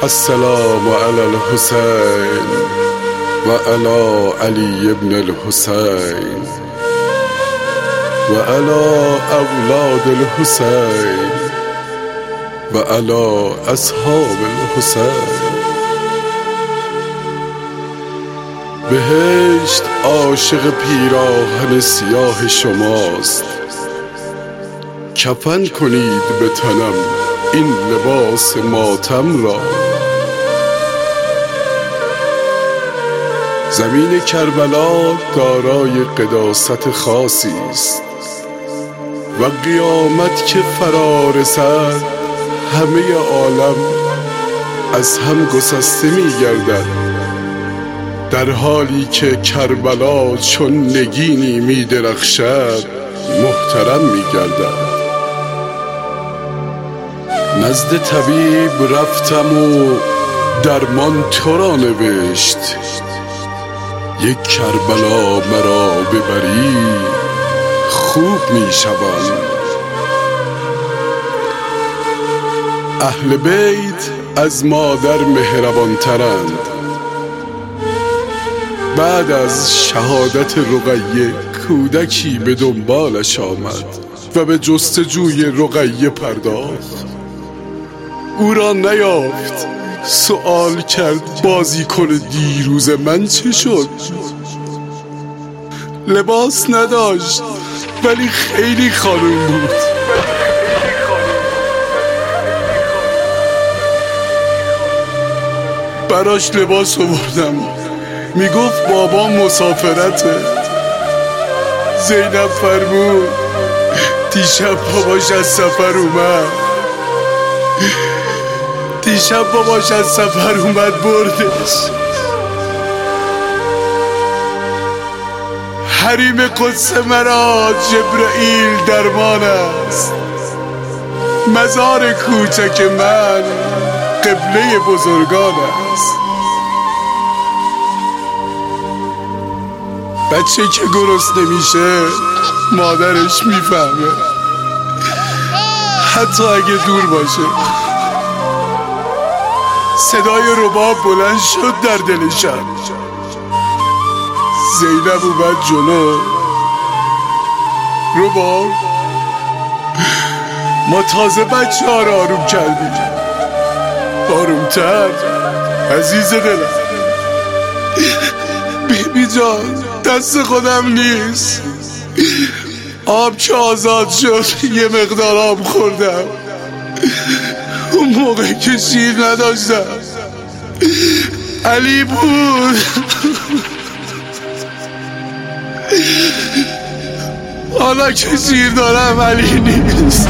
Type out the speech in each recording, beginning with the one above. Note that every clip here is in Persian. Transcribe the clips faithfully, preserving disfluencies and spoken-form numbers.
السلام علی الحسین و علی علی ابن الحسین و علی اولاد الحسین و علی اصحاب الحسین. بهشت عاشق پیراهن سیاه شماست، کفن کنید به تنم این لباس ماتم را. زمین کربلا دارای قداست خاصی است و قیامت که فرا رسد همه عالم از هم گسسته می گردد، در حالی که کربلا چون نگینی می درخشد محترم می گردد. نزد طبیب رفتم و درمان تو را نوشت، یک کربلا مرا ببری خوب می شوم. اهل بیت از مادر مهربان ترند. بعد از شهادت رقیه کودکی به دنبالش آمد و به جستجوی رقیه پرداخت. او را نیافت، سؤال کرد بازیکن دیروز من چه شد؟ لباس نداشت ولی خیلی خانوم بود. براش لباس آوردم، میگفت بابا مسافرته. زینب فرمود دیشب باباش از سفر اومد دیشب باباش از سفر اومد بردش. حریم قدس مرا جبرئیل درمان است، مزار کوچک من قبله بزرگان است. بچه که گرسنه نمیشه مادرش میفهمه، حتی اگه دور باشه. صدای رباب بلند شد در دلشم. زینب اومد جلو. رباب ما تازه بچه ها را آروم کردیم. آرومتر عزیز دلم. بیبی جان دست خودم نیست، آب که آزاد شد یه مقدار آب خوردم، اون موقع که شیر نداشتم. علی بود. حالا که شیر دارم علی نیست.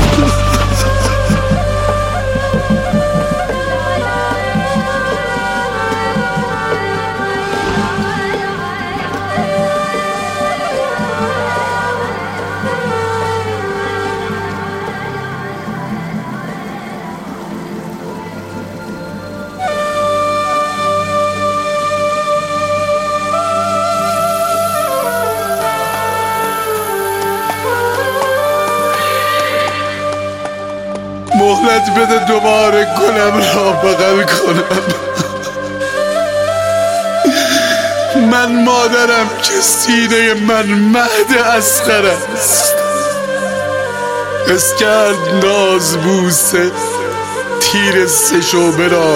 مهلت بده دوباره گلم را بغل کنم. من مادرم که سینه من مهد اصغر است. حس کرد ناز بوسه تیر سه شعبه را،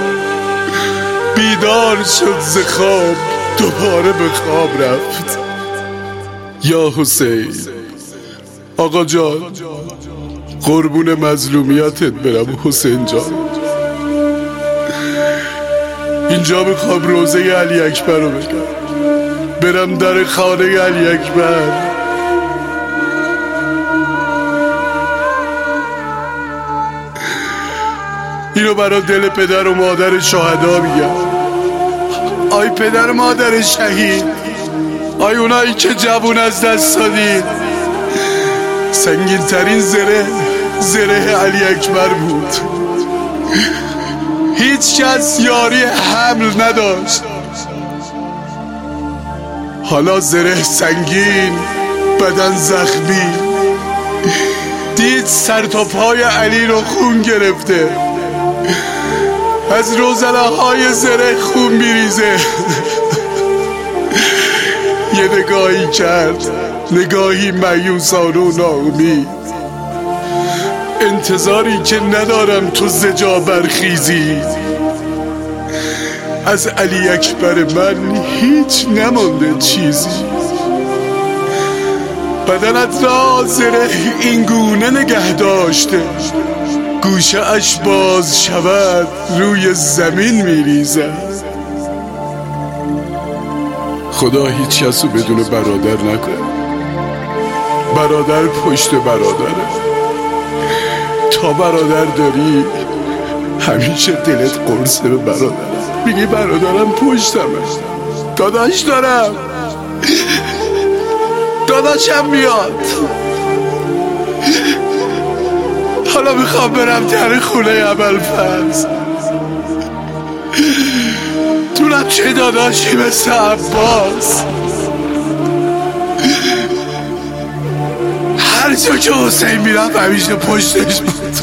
بیدار شد ز خواب دوباره به خواب رفت. یا حسین آقا جان قربون مظلومیتت برم. حسین جان اینجا میخوام روزه علی اکبر رو بگم، برم در خانه علی اکبر. اینو برای دل پدر و مادر شهدا میگم. آی پدر و مادر شهید، آی اونایی که جوون از دست دادید. سنگین ترین زره زره علی اکبر بود. هیچ کس یاری حمل نداشت. حالا زره سنگین، بدن زخمی، دید سر تا پای علی رو خون گرفته. از روزنه های زره خون میریزه. یه نگاهی کرد، نگاهی مایوسانه و ناامید. انتظاری که ندارم تو زجا برخیزی. از علی اکبر من هیچ نمانده چیزی. بدنت را زره این گونه نگه داشته، گوشه اش باز شود روی زمین میریزد. خدا هیچ کسو بدون برادر نکنه. برادر پشت برادره. تا برادر داری همیشه دلت قرصه به برادر. میگی برادرم پشتمه، داداش دارم، داداشم میاد. حالا میخوام برم در خونه ابوالفضل. دونم چه داداشی مثل عباس. هر جا که حسین میرم همیشه پشتش بود.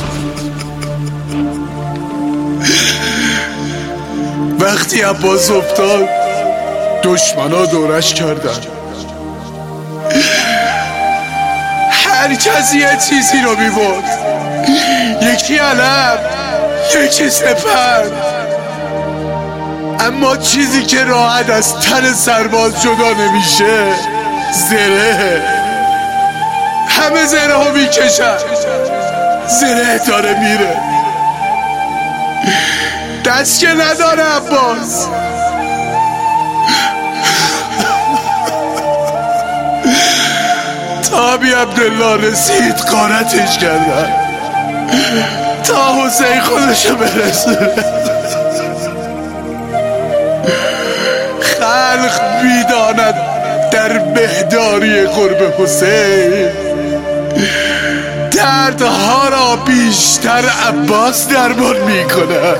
وقتی عباس افتاد دشمنا دورش کردن. هر کسی یه چیزی رو میبرد، یکی علم، یکی سپر. اما چیزی که راحت از تن سرباز جدا نمیشه زره. همه زره ها میکشن، زره داره میره. دست که نداره عباس. تا ابی عبدالله رسید غارتش کردن، تا حسین خودشو برسونه. خلق میداند در بهداری قرب حسین دردها را بیشتر عباس درمان میکند.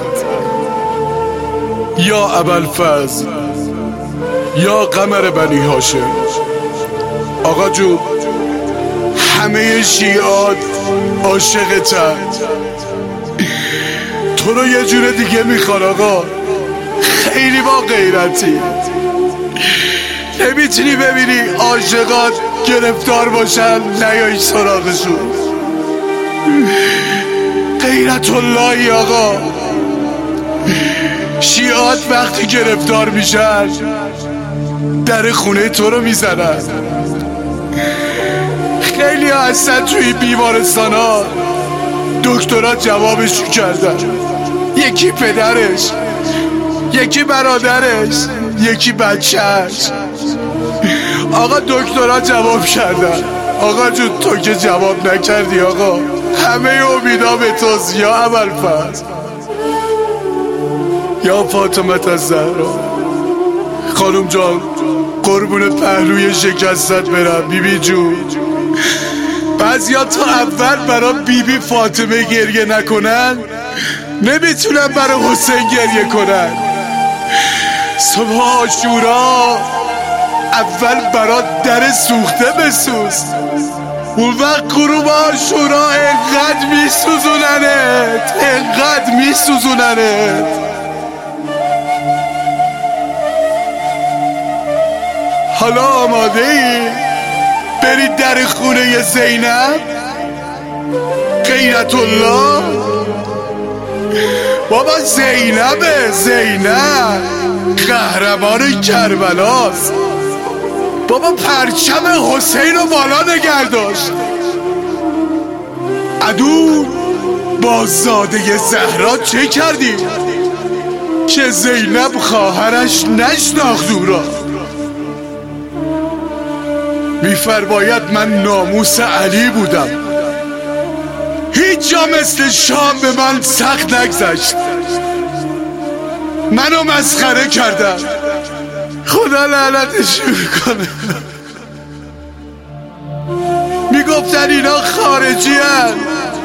یا ابوالفضل، یا قمر بنی هاشم. آقا جو، همه شیعات عاشقتن. تو رو یه جور دیگه میخوان آقا. خیلی با غیرتی. نمیتونی ببینی عاشقات گرفتار باشن نیایی سراغشون. غیرت اللهی آقا. شیعات وقتی گرفتار میشن در خونه تو رو میزنن. خیلی ها هستن توی بیمارستان ها دکترها جوابشو کردن. یکی پدرش، یکی برادرش، یکی بچهش. آقا دکترها جواب کردن. آقا جون تو که جواب نکردی آقا. همه امیدا به توست یا ابوالفضل، یا فاطمه الزهرا. خانم جان قربون پهلوی شکستت برم بیبی جون. بعضیا تا اول برای بیبی فاطمه گریه نکنن نمیتونن برای حسین گریه کنن. صبح عاشورا اول برای در سوخته بسوز، اون وقت غروب عاشورا انقدر میسوزوننت، انقدر میسوزوننت. حالا آماده ای برید در خونه زینب؟ غیرت الله بابا. زینبه، زینب قهرمان کربلاست بابا. پرچم حسین رو بالا نگه داشت. عدو با زاده زهرا چه کردی که زینب خواهرش نشناخت او را؟ میفرماید من ناموس علی بودم، هیچ جا مثل شام به من سخت نگذشت. منو مسخره کردن، خدا لعنتش میکنه. میگفتن اینا خارجی هن.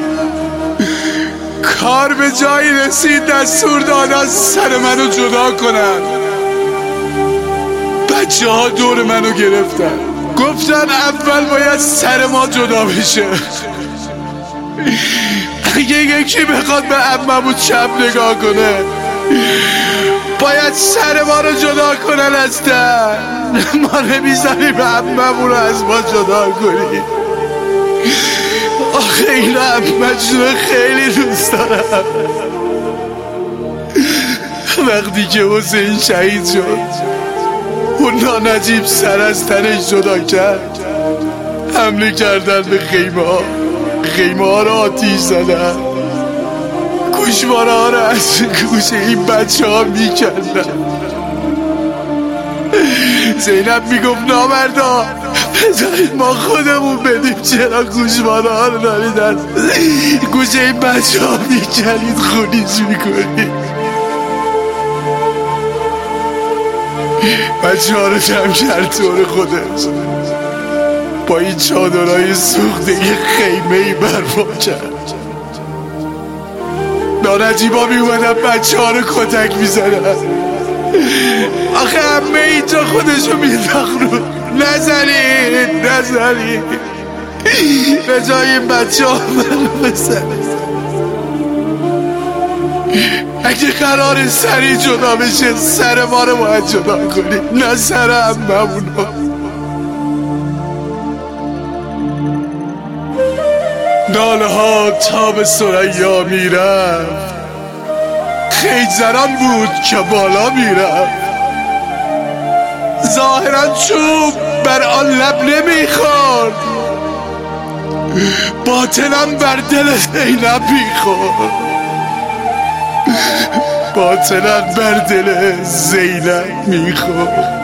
کار به جایی رسید دستور دادن سر منو جدا کنن. بچه ها دور منو گرفتن، گفتن اول باید سر ما جدا بشه. اگه یکی بخواد به عممو چپ نگاه کنه باید سر ما رو جدا کنن از تن. ما نمیذاریم عممون رو از ما جدا کنیم. آخه این عممجون رو خیلی دوست دارم. وقتی که حسین شهید شد اون نانجیب سر از تنش جدا کرد، حمله کردن به خیمه ها، خیمه ها رو آتیش زدن، گوشواره ها رو از گوش این بچه ها میکندن. زینب میگفت نامردا بذارید ما خودمون بدیم، چرا گوشواره ها رو دارید از گوش این بچه ها میکنید، خونیش میکنید. بچه ها رو جمع کرد طور خودش، با این چادرهای سوخته یه خیمه ای برپا کرد. نانجیبا می اومدن بچه ها رو کتک می زدن. آخه همه اینجا خودشو مینداخت رو. نزنید نزنید به جای این بچه ها منو بزنید. اگه قرار سری جدا بشه سر ما رو باید جدا کنید، نه سر عممون رو. ناله ها تا به ثریا میرفت، خیزران بود که بالا میرفت. ظاهرا چوب بر آن لب نمیخورد، باطنا بر دل زینب میخورد، باطنا بر دل زینب میخورد.